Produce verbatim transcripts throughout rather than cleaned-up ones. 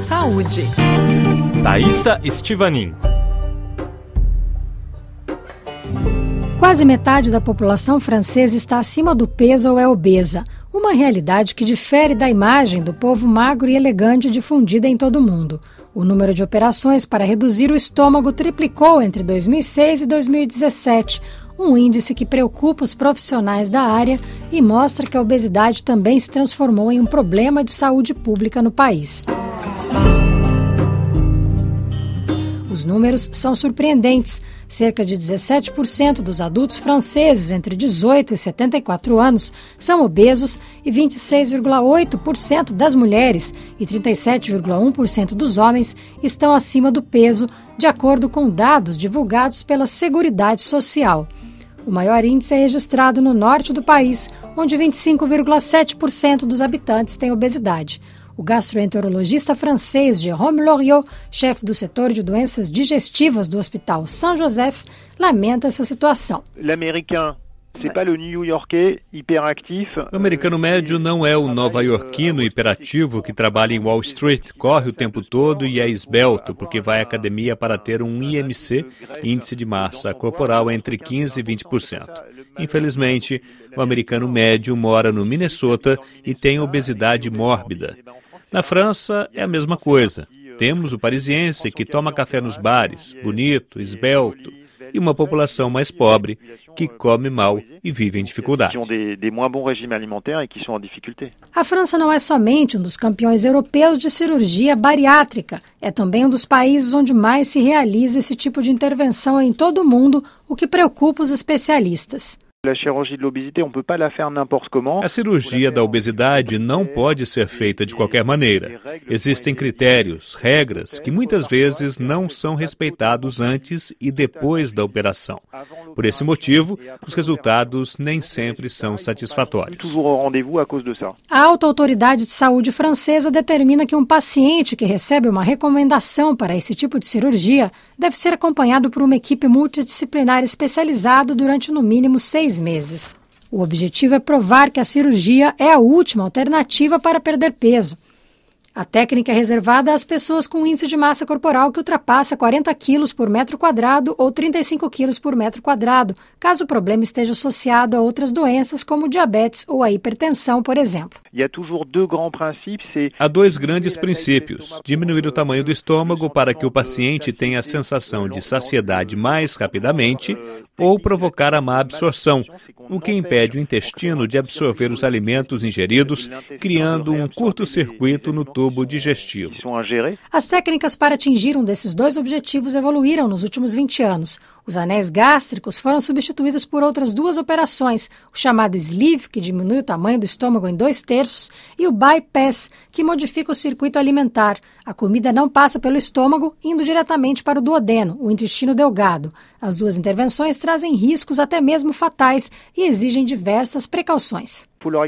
Saúde. Thaisa Estivanin. Quase metade da população francesa está acima do peso ou é obesa, uma realidade que difere da imagem do povo magro e elegante difundida em todo o mundo. O número de operações para reduzir o estômago triplicou entre dois mil e seis e dois mil e dezessete, um índice que preocupa os profissionais da área e mostra que a obesidade também se transformou em um problema de saúde pública no país. Os números são surpreendentes. Cerca de dezessete por cento dos adultos franceses entre dezoito e setenta e quatro anos são obesos e vinte e seis vírgula oito por cento das mulheres e trinta e sete vírgula um por cento dos homens estão acima do peso, de acordo com dados divulgados pela Seguridade Social. O maior índice é registrado no norte do país, onde vinte e cinco vírgula sete por cento dos habitantes têm obesidade. O gastroenterologista francês Jérôme Loriot, chefe do setor de doenças digestivas do Hospital Saint-Joseph, lamenta essa situação. O americano médio não é o nova-iorquino hiperativo que trabalha em Wall Street, corre o tempo todo e é esbelto porque vai à academia para ter um I M C, índice de massa corporal, entre quinze e vinte por cento. Infelizmente, o americano médio mora no Minnesota e tem obesidade mórbida. Na França é a mesma coisa. Temos o parisiense que toma café nos bares, bonito, esbelto, e uma população mais pobre que come mal e vive em dificuldade. A França não é somente um dos campeões europeus de cirurgia bariátrica, é também um dos países onde mais se realiza esse tipo de intervenção em todo o mundo, o que preocupa os especialistas. A cirurgia da obesidade não pode ser feita de qualquer maneira. Existem critérios, regras, que muitas vezes não são respeitados antes e depois da operação. Por esse motivo, os resultados nem sempre são satisfatórios. A alta autoridade de saúde francesa determina que um paciente que recebe uma recomendação para esse tipo de cirurgia deve ser acompanhado por uma equipe multidisciplinar especializada durante no mínimo seis meses. O objetivo é provar que a cirurgia é a última alternativa para perder peso. A técnica é reservada às pessoas com índice de massa corporal que ultrapassa quarenta quilos por metro quadrado ou trinta e cinco quilos por metro quadrado, caso o problema esteja associado a outras doenças como diabetes ou a hipertensão, por exemplo. Há dois grandes princípios: diminuir o tamanho do estômago para que o paciente tenha a sensação de saciedade mais rapidamente ou provocar a má absorção, o que impede o intestino de absorver os alimentos ingeridos, criando um curto-circuito no tubo digestivo. As técnicas para atingir um desses dois objetivos evoluíram nos últimos vinte anos. Os anéis gástricos foram substituídos por outras duas operações, o chamado sleeve, que diminui o tamanho do estômago em dois terços, e o bypass, que modifica o circuito alimentar. A comida não passa pelo estômago, indo diretamente para o duodeno, o intestino delgado. As duas intervenções trazem riscos até mesmo fatais e exigem diversas precauções.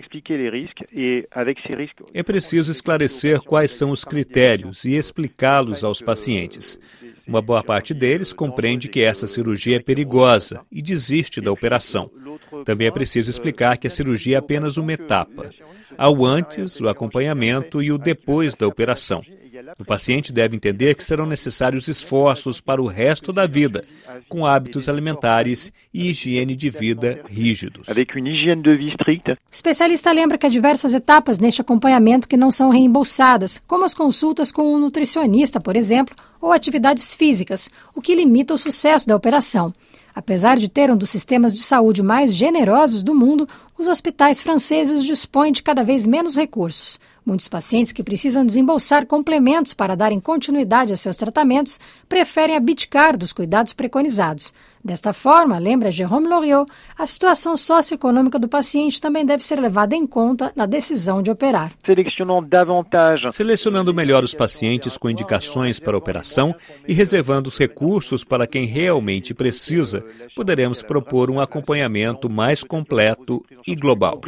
É preciso esclarecer quais são os critérios e explicá-los aos pacientes. Uma boa parte deles compreende que essa cirurgia é perigosa e desiste da operação. Também é preciso explicar que a cirurgia é apenas uma etapa. Há o antes, o acompanhamento e o depois da operação. O paciente deve entender que serão necessários esforços para o resto da vida, com hábitos alimentares e higiene de vida rígidos. O especialista lembra que há diversas etapas neste acompanhamento que não são reembolsadas, como as consultas com um nutricionista, por exemplo, ou atividades físicas, o que limita o sucesso da operação. Apesar de ter um dos sistemas de saúde mais generosos do mundo, os hospitais franceses dispõem de cada vez menos recursos. Muitos pacientes que precisam desembolsar complementos para darem continuidade a seus tratamentos preferem abdicar dos cuidados preconizados. Desta forma, lembra Jérôme Loriot, a situação socioeconômica do paciente também deve ser levada em conta na decisão de operar. Selecionando melhor os pacientes com indicações para a operação e reservando os recursos para quem realmente precisa, poderemos propor um acompanhamento mais completo e global.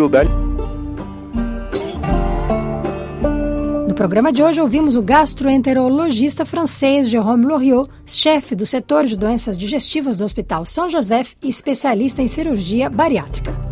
No programa de hoje ouvimos o gastroenterologista francês Jérôme Loriot, chefe do setor de doenças digestivas do Hospital Saint-Joseph e especialista em cirurgia bariátrica.